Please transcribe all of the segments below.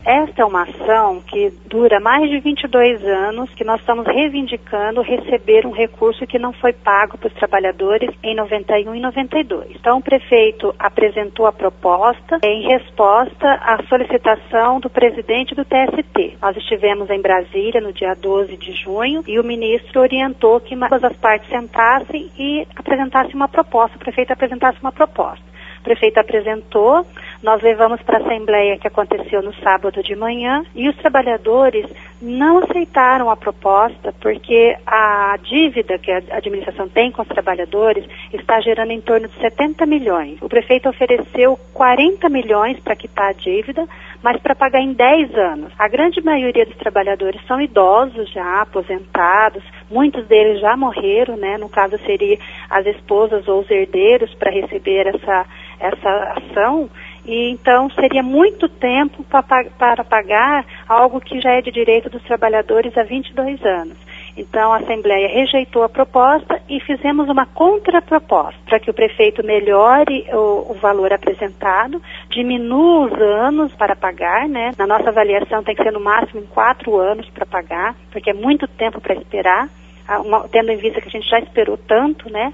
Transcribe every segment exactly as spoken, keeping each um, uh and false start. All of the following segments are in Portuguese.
Esta é uma ação que dura mais de vinte e dois anos, que nós estamos reivindicando receber um recurso que não foi pago para os trabalhadores em noventa e um e noventa e dois. Então, o prefeito apresentou a proposta em resposta à solicitação do presidente do T S T. Nós estivemos em Brasília no dia doze de junho e o ministro orientou que ambas as partes sentassem e apresentassem uma proposta, o prefeito apresentasse uma proposta. O prefeito apresentou, nós levamos para a Assembleia que aconteceu no sábado de manhã e os trabalhadores não aceitaram a proposta porque a dívida que a administração tem com os trabalhadores está gerando em torno de setenta milhões. O prefeito ofereceu quarenta milhões para quitar a dívida, mas para pagar em dez anos. A grande maioria dos trabalhadores são idosos já, aposentados, muitos deles já morreram, né? No caso seria as esposas ou os herdeiros para receber essa, essa ação. E então seria muito tempo para, para pagar algo que já é de direito dos trabalhadores há vinte e dois anos. Então a Assembleia rejeitou a proposta e fizemos uma contraproposta para que o prefeito melhore o, o valor apresentado, diminua os anos para pagar, né? Na nossa avaliação tem que ser no máximo em quatro anos para pagar, porque é muito tempo para esperar, uma, tendo em vista que a gente já esperou tanto, né?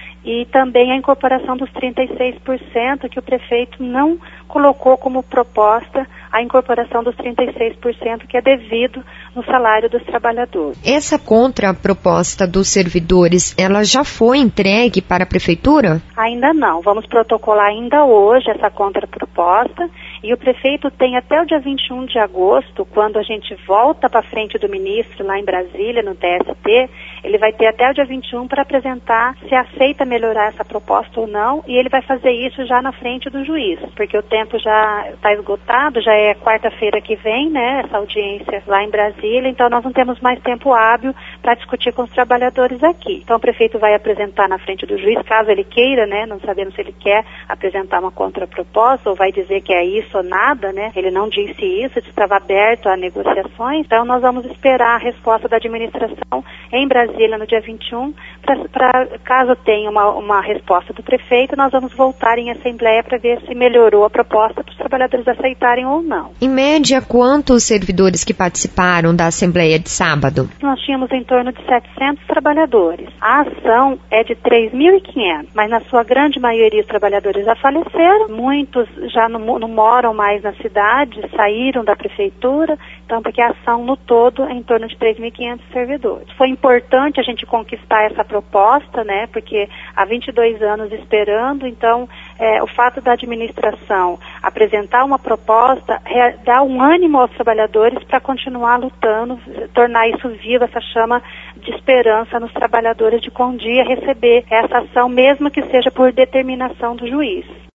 E também a incorporação dos trinta e seis por cento, que o prefeito não colocou como proposta a incorporação dos trinta e seis por cento que é devido no salário dos trabalhadores. Essa contraproposta dos servidores, ela já foi entregue para a prefeitura? Ainda não. Vamos protocolar ainda hoje essa contraproposta e o prefeito tem até o dia vinte e um de agosto, quando a gente volta para frente do ministro lá em Brasília, no T S T, ele vai ter até o dia vinte e um para apresentar se aceita melhorar essa proposta ou não, e ele vai fazer isso já na frente do juiz, porque o tempo já está esgotado, já é quarta-feira que vem, né, essa audiência lá em Brasília, então nós não temos mais tempo hábil para discutir com os trabalhadores aqui. Então o prefeito vai apresentar na frente do juiz, caso ele queira, né, não sabemos se ele quer apresentar uma contraproposta ou vai dizer que é isso ou nada, né, ele não disse isso, estava aberto a negociações, então nós vamos esperar a resposta da administração em Brasília no dia vinte e um, para caso tenha uma Uma, uma resposta do prefeito, nós vamos voltar em assembleia para ver se melhorou a proposta para os trabalhadores aceitarem ou não. Em média, quantos servidores que participaram da assembleia de sábado? Nós tínhamos em torno de setecentos trabalhadores. A ação é de três mil e quinhentos, mas na sua grande maioria os trabalhadores já faleceram, muitos já não, não moram mais na cidade, saíram da prefeitura, então porque a ação no todo é em torno de três mil e quinhentos servidores. Foi importante a gente conquistar essa proposta, né, porque há vinte e dois anos esperando, então é, o fato da administração apresentar uma proposta é, dá um ânimo aos trabalhadores para continuar lutando, tornar isso vivo, essa chama de esperança nos trabalhadores de que um dia receber essa ação, mesmo que seja por determinação do juiz.